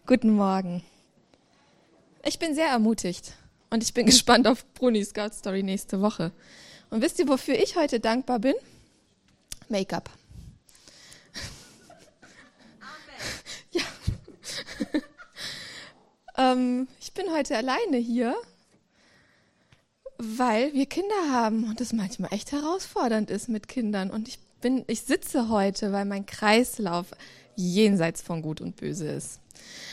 Guten Morgen. Ich bin sehr ermutigt und ich bin gespannt auf Brunis Scout Story nächste Woche. Und wisst ihr, wofür ich heute dankbar bin? Make-up. Ja. Ich bin heute alleine hier, weil wir Kinder haben und es manchmal echt herausfordernd ist mit Kindern. Und ich sitze heute, weil mein Kreislauf jenseits von Gut und Böse ist.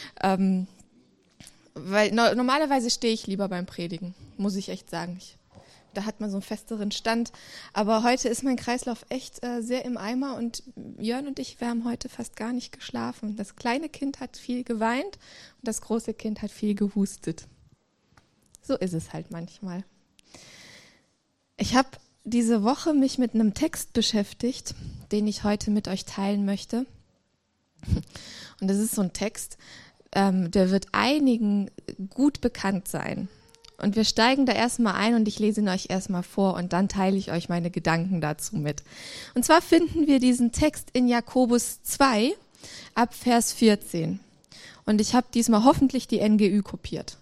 Weil normalerweise stehe ich lieber beim Predigen, muss ich echt sagen. Da hat man so einen festeren Stand. Aber heute ist mein Kreislauf echt sehr im Eimer und Jörn und ich, wir haben heute fast gar nicht geschlafen. Das kleine Kind hat viel geweint und das große Kind hat viel gehustet. So ist es halt manchmal. Ich habe diese Woche mich mit einem Text beschäftigt, den ich heute mit euch teilen möchte. Und das ist so ein Text, der wird einigen gut bekannt sein. Und wir steigen da erstmal ein und ich lese ihn euch erstmal vor und dann teile ich euch meine Gedanken dazu mit. Und zwar finden wir diesen Text in Jakobus 2 ab Vers 14. Und ich habe diesmal hoffentlich die NGÜ kopiert.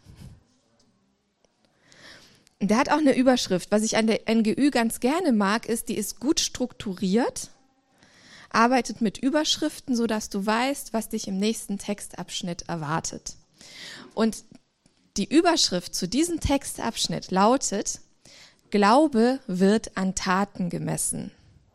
Und der hat auch eine Überschrift. Was ich an der NGÜ ganz gerne mag, ist, die ist gut strukturiert, arbeitet mit Überschriften, sodass du weißt, was dich im nächsten Textabschnitt erwartet. Und die Überschrift zu diesem Textabschnitt lautet: Glaube wird an Taten gemessen.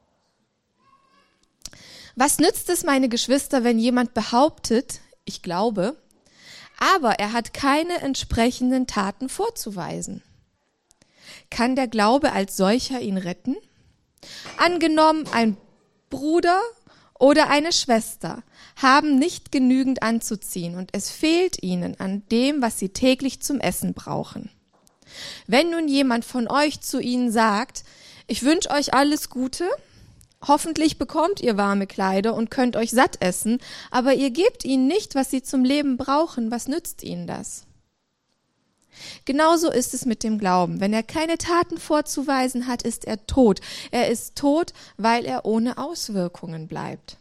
Was nützt es, meine Geschwister, wenn jemand behauptet, ich glaube, aber er hat keine entsprechenden Taten vorzuweisen? Kann der Glaube als solcher ihn retten? Angenommen, ein Bruder oder eine Schwester haben nicht genügend anzuziehen und es fehlt ihnen an dem, was sie täglich zum Essen brauchen. Wenn nun jemand von euch zu ihnen sagt, ich wünsche euch alles Gute, hoffentlich bekommt ihr warme Kleider und könnt euch satt essen, aber ihr gebt ihnen nicht, was sie zum Leben brauchen, was nützt ihnen das? Genauso ist es mit dem Glauben. Wenn er keine Taten vorzuweisen hat, ist er tot. Er ist tot, weil er ohne Auswirkungen bleibt.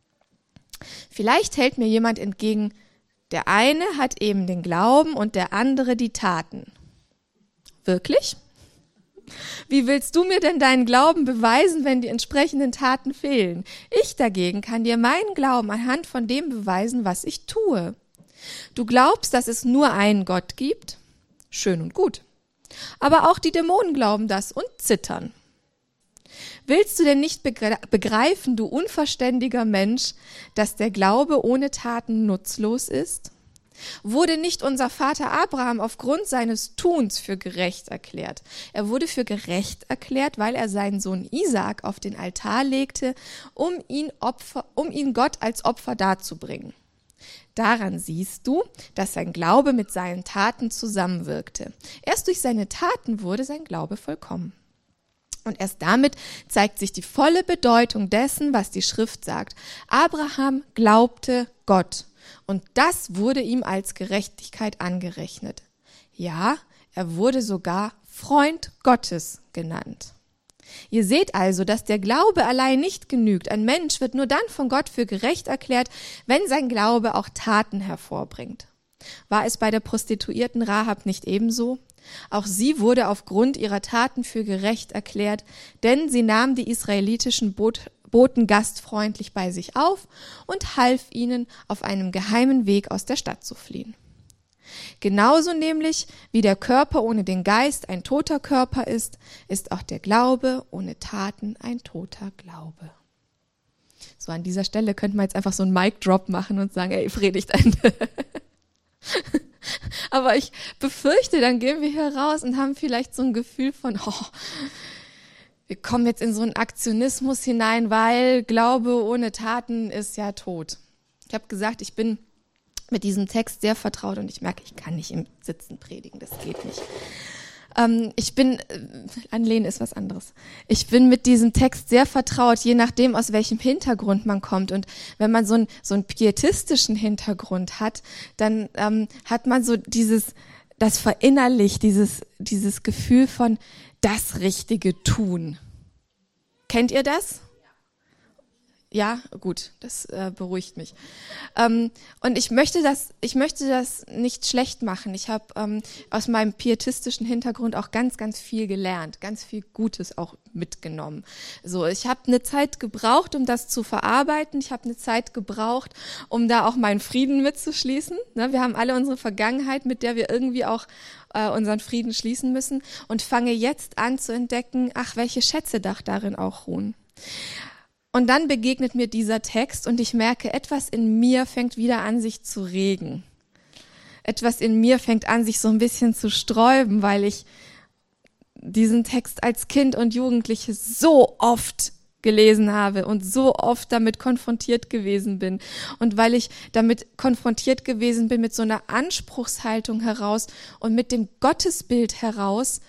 Vielleicht hält mir jemand entgegen, der eine hat eben den Glauben und der andere die Taten. Wirklich? Wie willst du mir denn deinen Glauben beweisen, wenn die entsprechenden Taten fehlen? Ich dagegen kann dir meinen Glauben anhand von dem beweisen, was ich tue. Du glaubst, dass es nur einen Gott gibt? Schön und gut. Aber auch die Dämonen glauben das und zittern. Willst du denn nicht begreifen, du unverständiger Mensch, dass der Glaube ohne Taten nutzlos ist? Wurde nicht unser Vater Abraham aufgrund seines Tuns für gerecht erklärt? Er wurde für gerecht erklärt, weil er seinen Sohn Isaak auf den Altar legte, um ihn Gott als Opfer darzubringen. Daran siehst du, dass sein Glaube mit seinen Taten zusammenwirkte. Erst durch seine Taten wurde sein Glaube vollkommen. Und erst damit zeigt sich die volle Bedeutung dessen, was die Schrift sagt. Abraham glaubte Gott und das wurde ihm als Gerechtigkeit angerechnet. Ja, er wurde sogar Freund Gottes genannt. Ihr seht also, dass der Glaube allein nicht genügt. Ein Mensch wird nur dann von Gott für gerecht erklärt, wenn sein Glaube auch Taten hervorbringt. War es bei der Prostituierten Rahab nicht ebenso? Auch sie wurde aufgrund ihrer Taten für gerecht erklärt, denn sie nahm die israelitischen Boten gastfreundlich bei sich auf und half ihnen, auf einem geheimen Weg aus der Stadt zu fliehen. Genauso nämlich, wie der Körper ohne den Geist ein toter Körper ist, ist auch der Glaube ohne Taten ein toter Glaube. So, an dieser Stelle könnte man jetzt einfach so einen Mic-Drop machen und sagen, ey, Predigtende. Aber ich befürchte, dann gehen wir hier raus und haben vielleicht so ein Gefühl von, wir kommen jetzt in so einen Aktionismus hinein, weil Glaube ohne Taten ist ja tot. Ich habe gesagt, ich bin mit diesem Text sehr vertraut und ich merke, ich kann nicht im Sitzen predigen, das geht nicht. Anlehnen ist was anderes. Ich bin mit diesem Text sehr vertraut, je nachdem, aus welchem Hintergrund man kommt. Und wenn man so einen pietistischen Hintergrund hat, dann hat man so das verinnerlicht, dieses Gefühl von das Richtige tun. Kennt ihr das? Ja, gut, das beruhigt mich. Und ich möchte das nicht schlecht machen. Ich habe aus meinem pietistischen Hintergrund auch ganz, ganz viel gelernt, ganz viel Gutes auch mitgenommen. So, ich habe eine Zeit gebraucht, um das zu verarbeiten. Ich habe eine Zeit gebraucht, um da auch meinen Frieden mitzuschließen. Ne, wir haben alle unsere Vergangenheit, mit der wir irgendwie auch unseren Frieden schließen müssen, und fange jetzt an zu entdecken, ach, welche Schätze darin auch ruhen. Und dann begegnet mir dieser Text und ich merke, etwas in mir fängt wieder an, sich zu regen. Etwas in mir fängt an, sich so ein bisschen zu sträuben, weil ich diesen Text als Kind und Jugendliche so oft gelesen habe und so oft damit konfrontiert gewesen bin. Und weil ich damit konfrontiert gewesen bin mit so einer Anspruchshaltung heraus und mit dem Gottesbild heraus,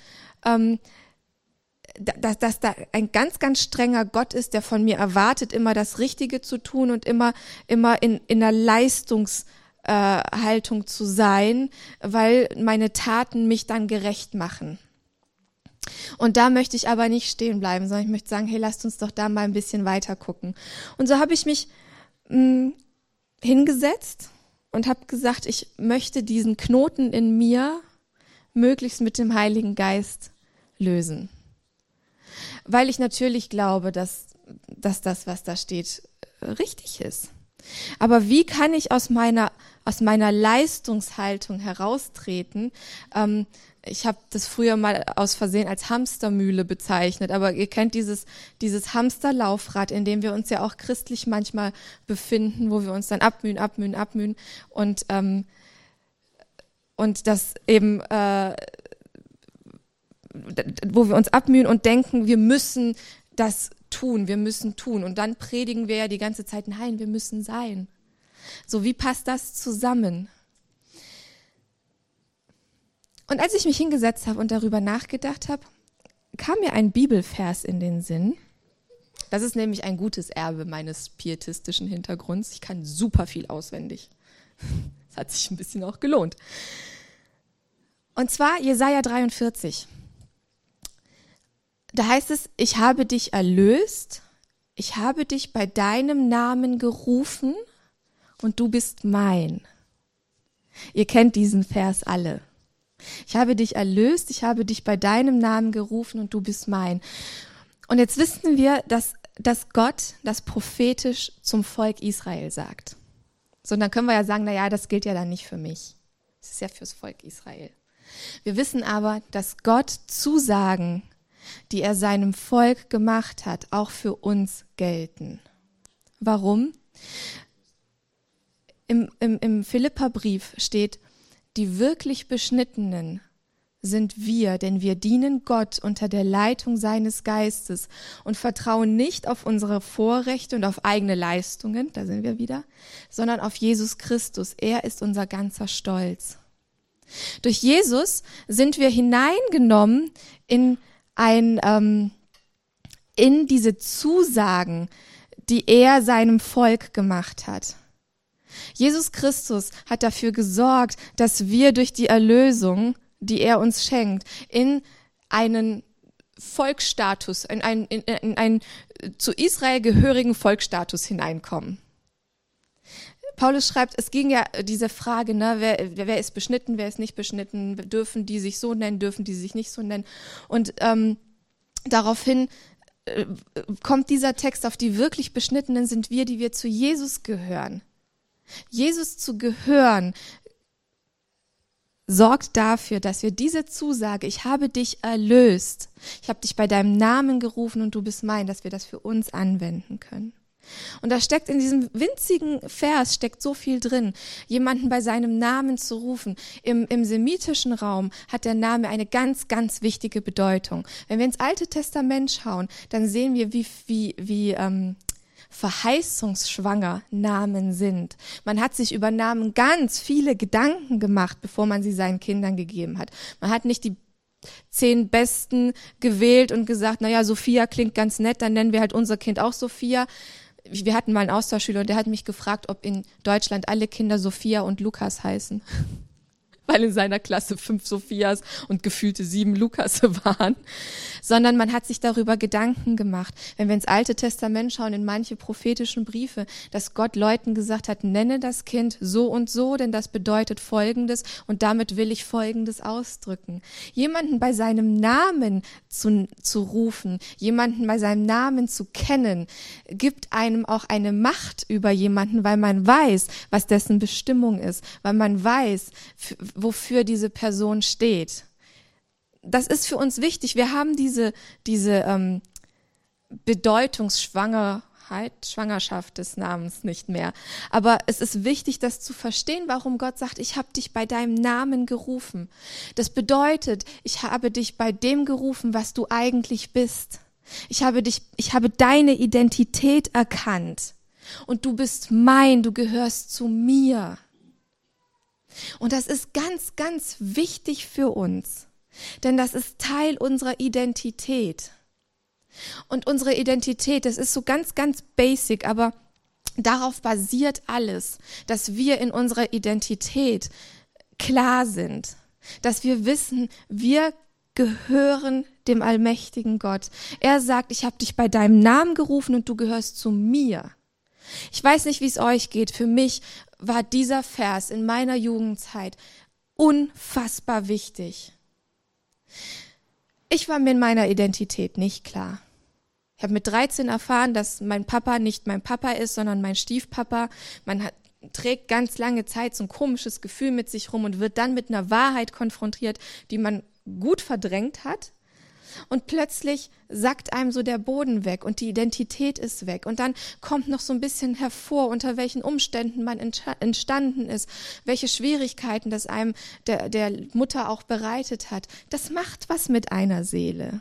dass da ein ganz, ganz strenger Gott ist, der von mir erwartet, immer das Richtige zu tun und immer in einer Leistungshaltung zu sein, weil meine Taten mich dann gerecht machen. Und da möchte ich aber nicht stehen bleiben, sondern ich möchte sagen, hey, lasst uns doch da mal ein bisschen weiter gucken. Und so habe ich mich hingesetzt und habe gesagt, ich möchte diesen Knoten in mir möglichst mit dem Heiligen Geist lösen. Weil ich natürlich glaube, dass das, was da steht, richtig ist. Aber wie kann ich aus meiner Leistungshaltung heraustreten? Ich habe das früher mal aus Versehen als Hamstermühle bezeichnet, aber ihr kennt dieses Hamsterlaufrad, in dem wir uns ja auch christlich manchmal befinden, wo wir uns dann abmühen und das eben wo wir uns abmühen und denken, wir müssen das tun, wir müssen tun. Und dann predigen wir ja die ganze Zeit, nein, wir müssen sein. So, wie passt das zusammen? Und als ich mich hingesetzt habe und darüber nachgedacht habe, kam mir ein Bibelvers in den Sinn. Das ist nämlich ein gutes Erbe meines pietistischen Hintergrunds. Ich kann super viel auswendig. Das hat sich ein bisschen auch gelohnt. Und zwar Jesaja 43. Da heißt es, ich habe dich erlöst, ich habe dich bei deinem Namen gerufen und du bist mein. Ihr kennt diesen Vers alle. Ich habe dich erlöst, ich habe dich bei deinem Namen gerufen und du bist mein. Und jetzt wissen wir, dass Gott das prophetisch zum Volk Israel sagt. So, und dann können wir ja sagen, naja, das gilt ja dann nicht für mich. Das ist ja fürs Volk Israel. Wir wissen aber, dass Gott Zusagen, die er seinem Volk gemacht hat, auch für uns gelten. Warum? Im Philipperbrief steht, die wirklich Beschnittenen sind wir, denn wir dienen Gott unter der Leitung seines Geistes und vertrauen nicht auf unsere Vorrechte und auf eigene Leistungen, da sind wir wieder, sondern auf Jesus Christus. Er ist unser ganzer Stolz. Durch Jesus sind wir hineingenommen in diese Zusagen, die er seinem Volk gemacht hat. Jesus Christus hat dafür gesorgt, dass wir durch die Erlösung, die er uns schenkt, in einen Volksstatus, in einen zu Israel gehörigen Volksstatus hineinkommen. Paulus schreibt, es ging ja diese Frage, ne, wer ist beschnitten, wer ist nicht beschnitten, dürfen die sich so nennen, dürfen die sich nicht so nennen. Und daraufhin kommt dieser Text, auf die wirklich Beschnittenen sind wir, die wir zu Jesus gehören. Jesus zu gehören sorgt dafür, dass wir diese Zusage, ich habe dich erlöst, ich habe dich bei deinem Namen gerufen und du bist mein, dass wir das für uns anwenden können. Und da steckt in diesem winzigen Vers steckt so viel drin, jemanden bei seinem Namen zu rufen. Im semitischen Raum hat der Name eine ganz, ganz wichtige Bedeutung. Wenn wir ins Alte Testament schauen, dann sehen wir, wie verheißungsschwanger Namen sind. Man hat sich über Namen ganz viele Gedanken gemacht, bevor man sie seinen Kindern gegeben hat. Man hat nicht die 10 Besten gewählt und gesagt, naja, Sophia klingt ganz nett, dann nennen wir halt unser Kind auch Sophia. Wir hatten mal einen Austauschschüler und der hat mich gefragt, ob in Deutschland alle Kinder Sophia und Lukas heißen. weil in seiner Klasse 5 Sophias und gefühlte 7 Lukasse waren, sondern man hat sich darüber Gedanken gemacht. Wenn wir ins Alte Testament schauen, in manche prophetischen Briefe, dass Gott Leuten gesagt hat, nenne das Kind so und so, denn das bedeutet Folgendes und damit will ich Folgendes ausdrücken. Jemanden bei seinem Namen zu rufen, jemanden bei seinem Namen zu kennen, gibt einem auch eine Macht über jemanden, weil man weiß, was dessen Bestimmung ist, weil man weiß, wofür diese Person steht. Das ist für uns wichtig. Wir haben diese Schwangerschaft des Namens nicht mehr. Aber es ist wichtig, das zu verstehen, warum Gott sagt, ich habe dich bei deinem Namen gerufen. Das bedeutet, ich habe dich bei dem gerufen, was du eigentlich bist. Ich habe deine Identität erkannt. Und du bist mein, du gehörst zu mir. Und das ist ganz, ganz wichtig für uns, denn das ist Teil unserer Identität. Und unsere Identität, das ist so ganz, ganz basic, aber darauf basiert alles, dass wir in unserer Identität klar sind, dass wir wissen, wir gehören dem allmächtigen Gott. Er sagt, ich habe dich bei deinem Namen gerufen und du gehörst zu mir. Ich weiß nicht, wie es euch geht. Für mich war dieser Vers in meiner Jugendzeit unfassbar wichtig. Ich war mir in meiner Identität nicht klar. Ich habe mit 13 erfahren, dass mein Papa nicht mein Papa ist, sondern mein Stiefpapa. Trägt ganz lange Zeit so ein komisches Gefühl mit sich rum und wird dann mit einer Wahrheit konfrontiert, die man gut verdrängt hat. Und plötzlich sackt einem so der Boden weg und die Identität ist weg. Und dann kommt noch so ein bisschen hervor, unter welchen Umständen man entstanden ist, welche Schwierigkeiten das einem der Mutter auch bereitet hat. Das macht was mit einer Seele.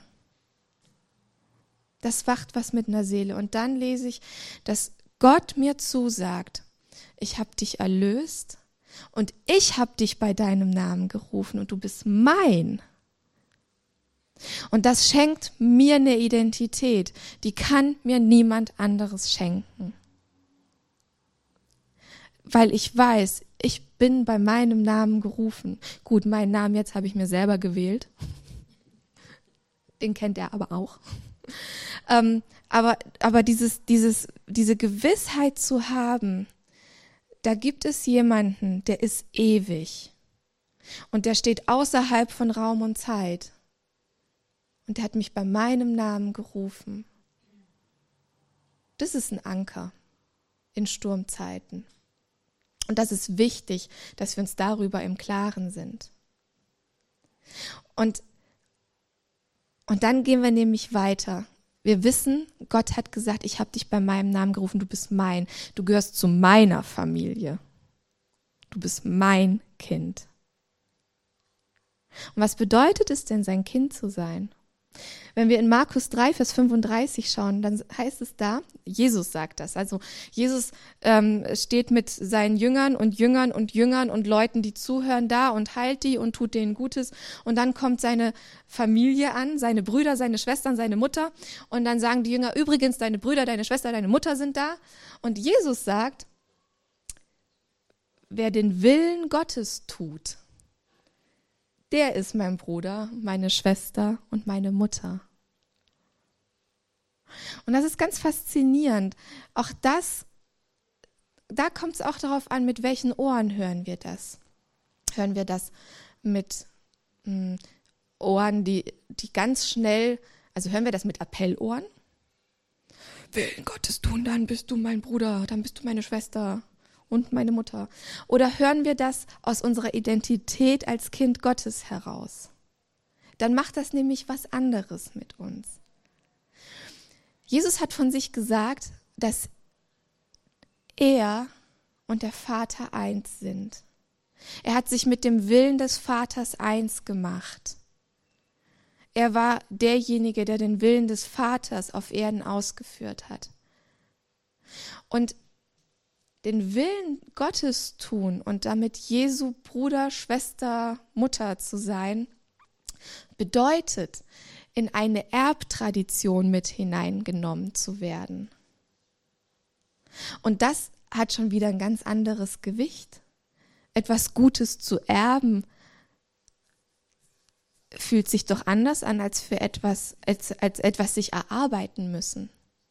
Das macht was mit einer Seele. Und dann lese ich, dass Gott mir zusagt, ich habe dich erlöst und ich habe dich bei deinem Namen gerufen und du bist mein. Und das schenkt mir eine Identität, die kann mir niemand anderes schenken. Weil ich weiß, ich bin bei meinem Namen gerufen. Gut, meinen Namen jetzt habe ich mir selber gewählt. Den kennt er aber auch. Aber diese Gewissheit zu haben, da gibt es jemanden, der ist ewig. Und der steht außerhalb von Raum und Zeit. Und der hat mich bei meinem Namen gerufen. Das ist ein Anker in Sturmzeiten. Und das ist wichtig, dass wir uns darüber im Klaren sind. Und dann gehen wir nämlich weiter. Wir wissen, Gott hat gesagt, ich habe dich bei meinem Namen gerufen, du bist mein. Du gehörst zu meiner Familie. Du bist mein Kind. Und was bedeutet es denn, sein Kind zu sein? Wenn wir in Markus 3, Vers 35 schauen, dann heißt es da, Jesus sagt das. Also Jesus steht mit seinen Jüngern und Leuten, die zuhören, da und heilt die und tut denen Gutes. Und dann kommt seine Familie an, seine Brüder, seine Schwestern, seine Mutter. Und dann sagen die Jünger, übrigens, deine Brüder, deine Schwester, deine Mutter sind da. Und Jesus sagt, wer den Willen Gottes tut, der ist mein Bruder, meine Schwester und meine Mutter. Und das ist ganz faszinierend. Auch da kommt es auch darauf an, mit welchen Ohren hören wir das. Hören wir das mit Ohren, die ganz schnell, also hören wir das mit Appellohren? Willen Gottes tun, dann bist du mein Bruder, dann bist du meine Schwester und meine Mutter. Oder hören wir das aus unserer Identität als Kind Gottes heraus? Dann macht das nämlich was anderes mit uns. Jesus hat von sich gesagt, dass er und der Vater eins sind. Er hat sich mit dem Willen des Vaters eins gemacht. Er war derjenige, der den Willen des Vaters auf Erden ausgeführt hat. Und den Willen Gottes tun und damit Jesu Bruder, Schwester, Mutter zu sein, bedeutet, in eine Erbtradition mit hineingenommen zu werden. Und das hat schon wieder ein ganz anderes Gewicht. Etwas Gutes zu erben fühlt sich doch anders an, als für etwas, als etwas sich erarbeiten müssen.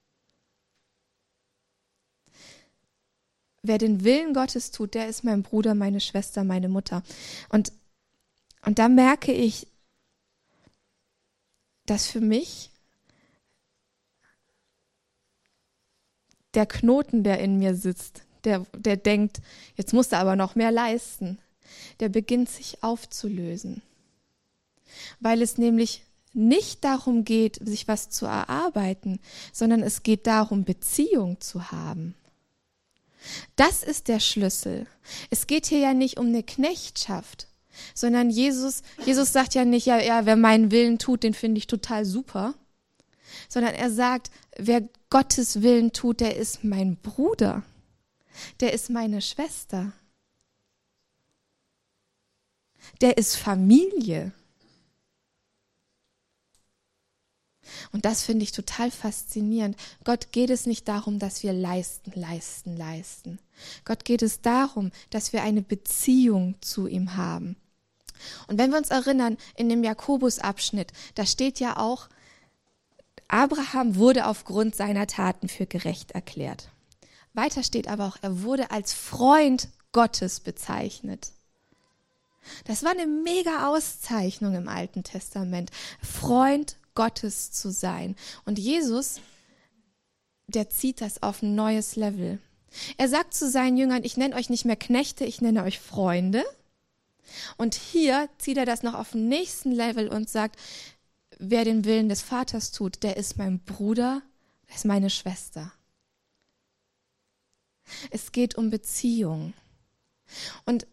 Wer den Willen Gottes tut, der ist mein Bruder, meine Schwester, meine Mutter. Und da merke ich, dass für mich der Knoten, der in mir sitzt, der denkt, jetzt musst du aber noch mehr leisten, der beginnt sich aufzulösen. Weil es nämlich nicht darum geht, sich was zu erarbeiten, sondern es geht darum, Beziehung zu haben. Das ist der Schlüssel. Es geht hier ja nicht um eine Knechtschaft, sondern Jesus sagt ja nicht, ja, wer meinen Willen tut, den finde ich total super, sondern er sagt, wer Gottes Willen tut, der ist mein Bruder, der ist meine Schwester, der ist Familie. Und das finde ich total faszinierend. Gott geht es nicht darum, dass wir leisten. Gott geht es darum, dass wir eine Beziehung zu ihm haben. Und wenn wir uns erinnern, in dem Jakobus-Abschnitt, da steht ja auch, Abraham wurde aufgrund seiner Taten für gerecht erklärt. Weiter steht aber auch, er wurde als Freund Gottes bezeichnet. Das war eine mega Auszeichnung im Alten Testament, Freund Gottes zu sein. Und Jesus, der zieht das auf ein neues Level. Er sagt zu seinen Jüngern, ich nenne euch nicht mehr Knechte, ich nenne euch Freunde. Und hier zieht er das noch auf den nächsten Level und sagt, wer den Willen des Vaters tut, der ist mein Bruder, der ist meine Schwester. Es geht um Beziehung. Und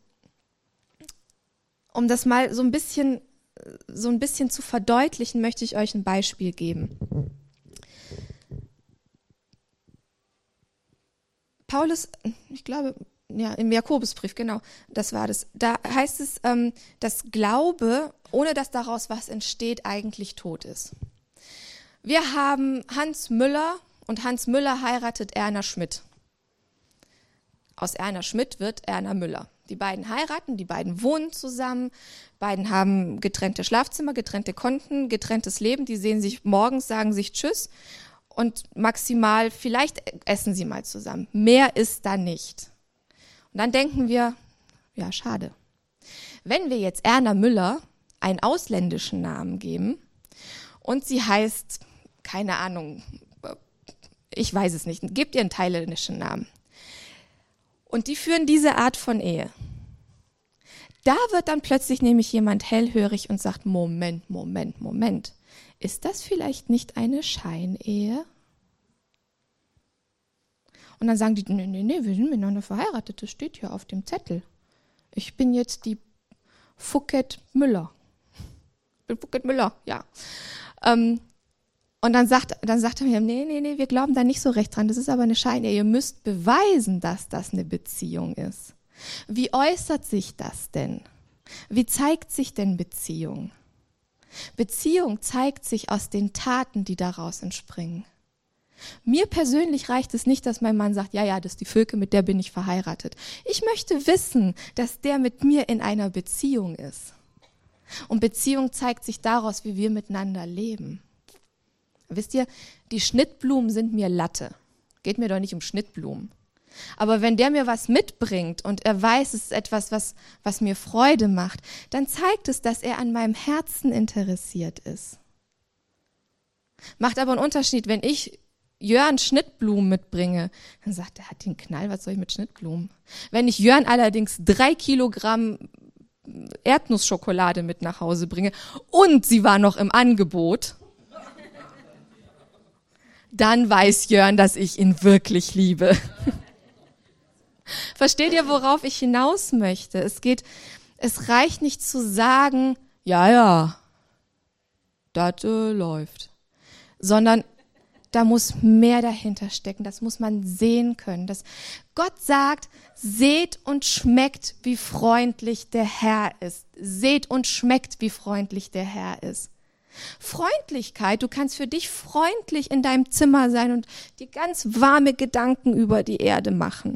um das mal so ein bisschen zu verdeutlichen, möchte ich euch ein Beispiel geben. Paulus, ich glaube, ja, im Jakobusbrief, genau, das war das. Da heißt es, dass Glaube, ohne dass daraus was entsteht, eigentlich tot ist. Wir haben Hans Müller und Hans Müller heiratet Erna Schmidt. Aus Erna Schmidt wird Erna Müller. Die beiden heiraten, die beiden wohnen zusammen, beiden haben getrennte Schlafzimmer, getrennte Konten, getrenntes Leben, die sehen sich morgens, sagen sich Tschüss und maximal, vielleicht essen sie mal zusammen. Mehr ist da nicht. Und dann denken wir, ja, schade. Wenn wir jetzt Erna Müller einen ausländischen Namen geben und sie heißt, keine Ahnung, ich weiß es nicht, gebt ihr einen thailändischen Namen. Und die führen diese Art von Ehe. Da wird dann plötzlich nämlich jemand hellhörig und sagt, Moment. Ist das vielleicht nicht eine Scheinehe? Und dann sagen die, nee, wir sind miteinander verheiratet, das steht hier auf dem Zettel. Ich bin jetzt die Phuket Müller. Ich bin Phuket Müller, ja. Und dann sagt er mir, nee, wir glauben da nicht so recht dran. Das ist aber eine Scheinehe. Ihr müsst beweisen, dass das eine Beziehung ist. Wie äußert sich das denn? Wie zeigt sich denn Beziehung? Beziehung zeigt sich aus den Taten, die daraus entspringen. Mir persönlich reicht es nicht, dass mein Mann sagt, ja, das ist die Völke, mit der bin ich verheiratet. Ich möchte wissen, dass der mit mir in einer Beziehung ist. Und Beziehung zeigt sich daraus, wie wir miteinander leben. Wisst ihr, die Schnittblumen sind mir Latte. Geht mir doch nicht um Schnittblumen. Aber wenn der mir was mitbringt und er weiß, es ist etwas, was mir Freude macht, dann zeigt es, dass er an meinem Herzen interessiert ist. Macht aber einen Unterschied, wenn ich Jörn Schnittblumen mitbringe, dann sagt er, hat den Knall, was soll ich mit Schnittblumen? Wenn ich Jörn allerdings 3 Kilogramm Erdnussschokolade mit nach Hause bringe und sie war noch im Angebot, dann weiß Jörn, dass ich ihn wirklich liebe. Versteht ihr, worauf ich hinaus möchte? Es reicht nicht zu sagen, ja, das läuft, sondern da muss mehr dahinter stecken, das muss man sehen können. Gott sagt, seht und schmeckt, wie freundlich der Herr ist. Seht und schmeckt, wie freundlich der Herr ist. Freundlichkeit, du kannst für dich freundlich in deinem Zimmer sein und dir ganz warme Gedanken über die Erde machen.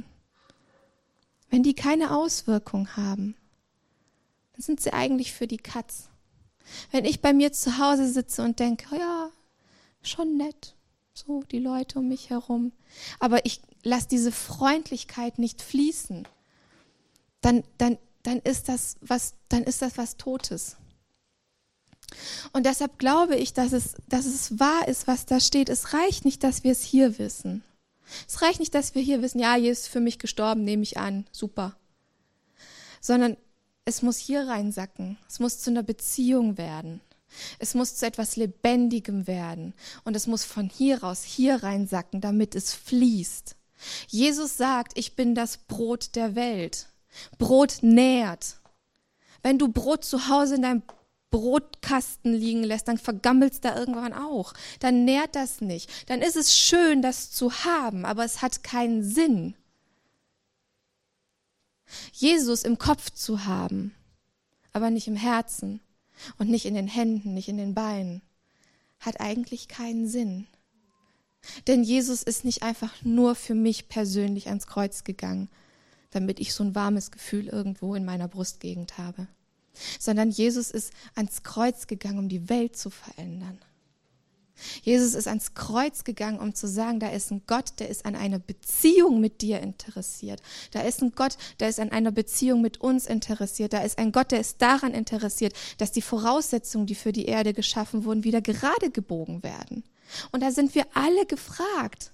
Wenn die keine Auswirkung haben, dann sind sie eigentlich für die Katz. Wenn ich bei mir zu Hause sitze und denke, ja, schon nett, so die Leute um mich herum, aber ich lasse diese Freundlichkeit nicht fließen, dann ist das was Totes. Und deshalb glaube ich, dass es wahr ist, was da steht. Es reicht nicht, dass wir es hier wissen. Es reicht nicht, dass wir hier wissen, ja, Jesus ist für mich gestorben, nehme ich an, super. Sondern es muss hier reinsacken. Es muss zu einer Beziehung werden. Es muss zu etwas Lebendigem werden. Und es muss von hier raus hier reinsacken, damit es fließt. Jesus sagt, ich bin das Brot der Welt. Brot nährt. Wenn du Brot zu Hause in deinem Brotkasten liegen lässt, dann vergammelst da irgendwann auch. Dann nährt das nicht. Dann ist es schön, das zu haben, aber es hat keinen Sinn. Jesus im Kopf zu haben, aber nicht im Herzen und nicht in den Händen, nicht in den Beinen, hat eigentlich keinen Sinn. Denn Jesus ist nicht einfach nur für mich persönlich ans Kreuz gegangen, damit ich so ein warmes Gefühl irgendwo in meiner Brustgegend habe, sondern Jesus ist ans Kreuz gegangen, um die Welt zu verändern. Jesus ist ans Kreuz gegangen, um zu sagen, da ist ein Gott, der ist an einer Beziehung mit dir interessiert. Da ist ein Gott, der ist an einer Beziehung mit uns interessiert. Da ist ein Gott, der ist daran interessiert, dass die Voraussetzungen, die für die Erde geschaffen wurden, wieder gerade gebogen werden. Und da sind wir alle gefragt.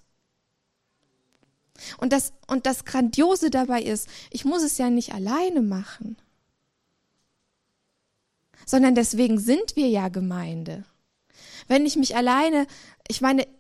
Und das Grandiose dabei ist, ich muss es ja nicht alleine machen, sondern deswegen sind wir ja Gemeinde. Wenn ich mich alleine, ich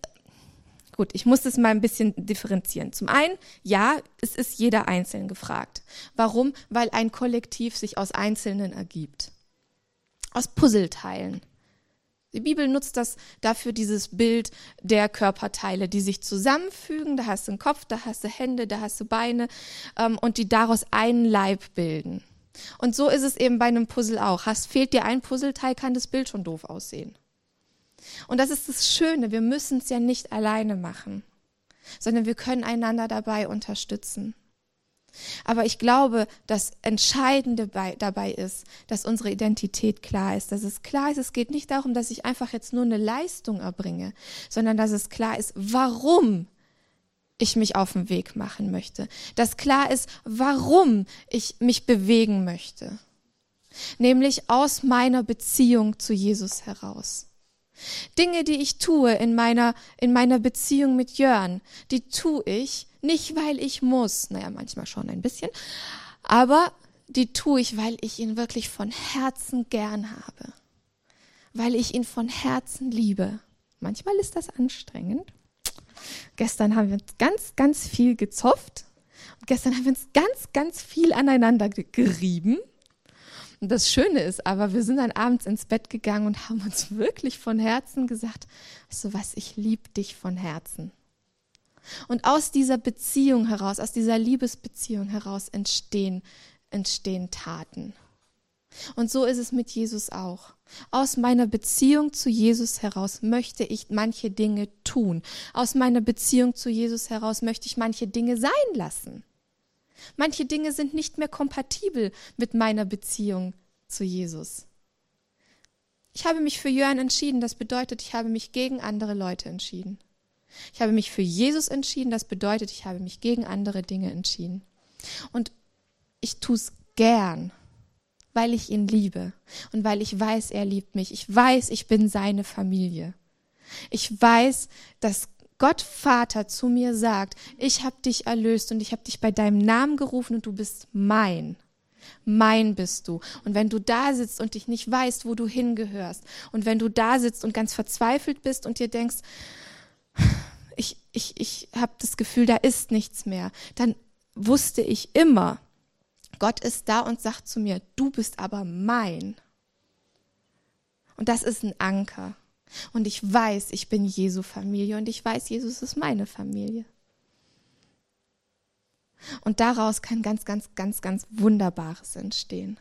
muss das mal ein bisschen differenzieren. Zum einen, ja, es ist jeder Einzelne gefragt. Warum? Weil ein Kollektiv sich aus Einzelnen ergibt. Aus Puzzleteilen. Die Bibel nutzt dafür dieses Bild der Körperteile, die sich zusammenfügen. Da hast du einen Kopf, da hast du Hände, da hast du Beine und die daraus einen Leib bilden. Und so ist es eben bei einem Puzzle auch. Fehlt dir ein Puzzleteil, kann das Bild schon doof aussehen. Und das ist das Schöne, wir müssen es ja nicht alleine machen, sondern wir können einander dabei unterstützen. Aber ich glaube, das Entscheidende dabei ist, dass unsere Identität klar ist. Dass es klar ist, es geht nicht darum, dass ich einfach jetzt nur eine Leistung erbringe, sondern dass es klar ist, warum ich mich auf den Weg machen möchte. Dass klar ist, warum ich mich bewegen möchte. Nämlich aus meiner Beziehung zu Jesus heraus. Dinge, die ich tue in meiner Beziehung mit Jörn, die tue ich nicht, weil ich muss, manchmal schon ein bisschen, aber die tue ich, weil ich ihn wirklich von Herzen gern habe, weil ich ihn von Herzen liebe. Manchmal ist das anstrengend. Gestern haben wir uns ganz, ganz viel gezofft und gestern haben wir uns ganz, ganz viel aneinander gerieben. Und das Schöne ist aber, wir sind dann abends ins Bett gegangen und haben uns wirklich von Herzen gesagt, weißt du was, ich liebe dich von Herzen. Und aus dieser Beziehung heraus, aus dieser Liebesbeziehung heraus entstehen Taten. Und so ist es mit Jesus auch. Aus meiner Beziehung zu Jesus heraus möchte ich manche Dinge tun. Aus meiner Beziehung zu Jesus heraus möchte ich manche Dinge sein lassen. Manche Dinge sind nicht mehr kompatibel mit meiner Beziehung zu Jesus. Ich habe mich für Jörn entschieden, das bedeutet, ich habe mich gegen andere Leute entschieden. Ich habe mich für Jesus entschieden, das bedeutet, ich habe mich gegen andere Dinge entschieden. Und ich tue es gern, weil ich ihn liebe und weil ich weiß, er liebt mich. Ich weiß, ich bin seine Familie. Ich weiß, dass Gott Vater zu mir sagt, ich habe dich erlöst und ich habe dich bei deinem Namen gerufen und du bist mein. Mein bist du. Und wenn du da sitzt und dich nicht weißt, wo du hingehörst und wenn du da sitzt und ganz verzweifelt bist und dir denkst, ich habe das Gefühl, da ist nichts mehr, dann wusste ich immer, Gott ist da und sagt zu mir, du bist aber mein. Und das ist ein Anker. Und ich weiß, ich bin Jesu Familie und ich weiß, Jesus ist meine Familie. Und daraus kann ganz, ganz, ganz, ganz Wunderbares entstehen.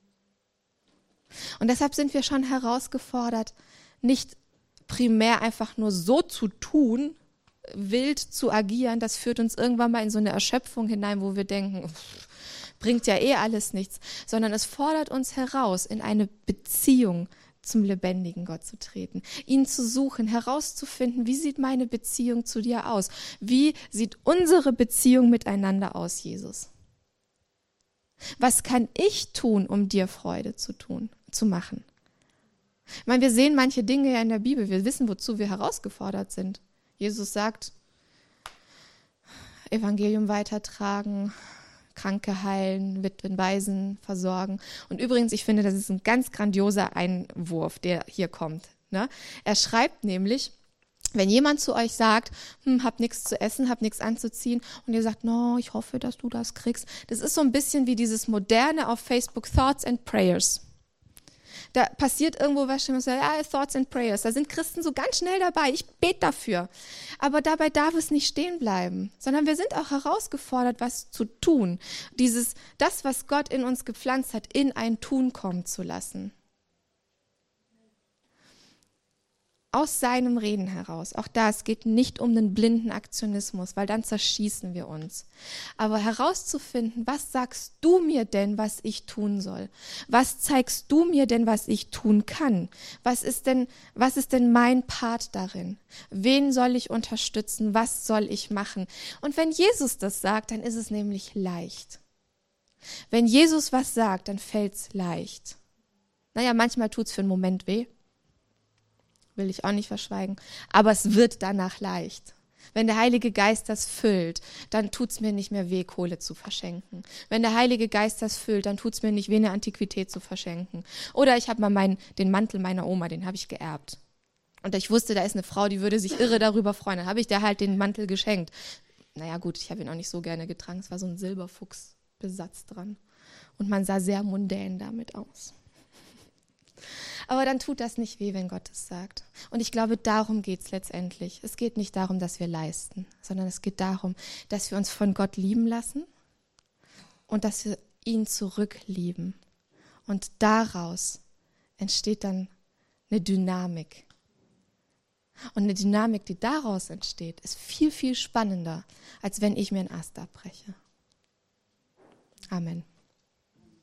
Und deshalb sind wir schon herausgefordert, nicht primär einfach nur so zu tun, wild zu agieren. Das führt uns irgendwann mal in so eine Erschöpfung hinein, wo wir denken, bringt ja alles nichts, sondern es fordert uns heraus in eine Beziehung zum lebendigen Gott zu treten, ihn zu suchen, herauszufinden, wie sieht meine Beziehung zu dir aus? Wie sieht unsere Beziehung miteinander aus, Jesus? Was kann ich tun, um dir Freude zu machen? Ich meine, wir sehen manche Dinge ja in der Bibel, wir wissen, wozu wir herausgefordert sind. Jesus sagt, Evangelium weitertragen, Kranke heilen, Witwen, Waisen versorgen. Und übrigens, ich finde, das ist ein ganz grandioser Einwurf, der hier kommt. Ne? Er schreibt nämlich, wenn jemand zu euch sagt, hab nichts zu essen, hab nichts anzuziehen und ihr sagt, no, ich hoffe, dass du das kriegst. Das ist so ein bisschen wie dieses moderne auf Facebook Thoughts and Prayers. Da passiert irgendwo was Schlimmes, ja, Thoughts and Prayers. Da sind Christen so ganz schnell dabei. Ich bete dafür. Aber dabei darf es nicht stehen bleiben, sondern wir sind auch herausgefordert, was zu tun. Das, was Gott in uns gepflanzt hat, in ein Tun kommen zu lassen. Aus seinem Reden heraus. Auch da, es geht nicht um den blinden Aktionismus, weil dann zerschießen wir uns. Aber herauszufinden, was sagst du mir denn, was ich tun soll? Was zeigst du mir denn, was ich tun kann? Was ist denn mein Part darin? Wen soll ich unterstützen? Was soll ich machen? Und wenn Jesus das sagt, dann ist es nämlich leicht. Wenn Jesus was sagt, dann fällt's leicht. Naja, manchmal tut's für einen Moment weh. Will ich auch nicht verschweigen. Aber es wird danach leicht. Wenn der Heilige Geist das füllt, dann tut's mir nicht mehr weh, Kohle zu verschenken. Wenn der Heilige Geist das füllt, dann tut's mir nicht weh, eine Antiquität zu verschenken. Oder ich habe mal den Mantel meiner Oma, den habe ich geerbt. Und ich wusste, da ist eine Frau, die würde sich irre darüber freuen. Dann habe ich der halt den Mantel geschenkt. Naja gut, ich habe ihn auch nicht so gerne getragen. Es war so ein Silberfuchsbesatz dran. Und man sah sehr mundän damit aus. Aber dann tut das nicht weh, wenn Gott es sagt. Und ich glaube, darum geht es letztendlich. Es geht nicht darum, dass wir leisten, sondern es geht darum, dass wir uns von Gott lieben lassen und dass wir ihn zurücklieben. Und daraus entsteht dann eine Dynamik. Und eine Dynamik, die daraus entsteht, ist viel, viel spannender, als wenn ich mir einen Ast abbreche. Amen.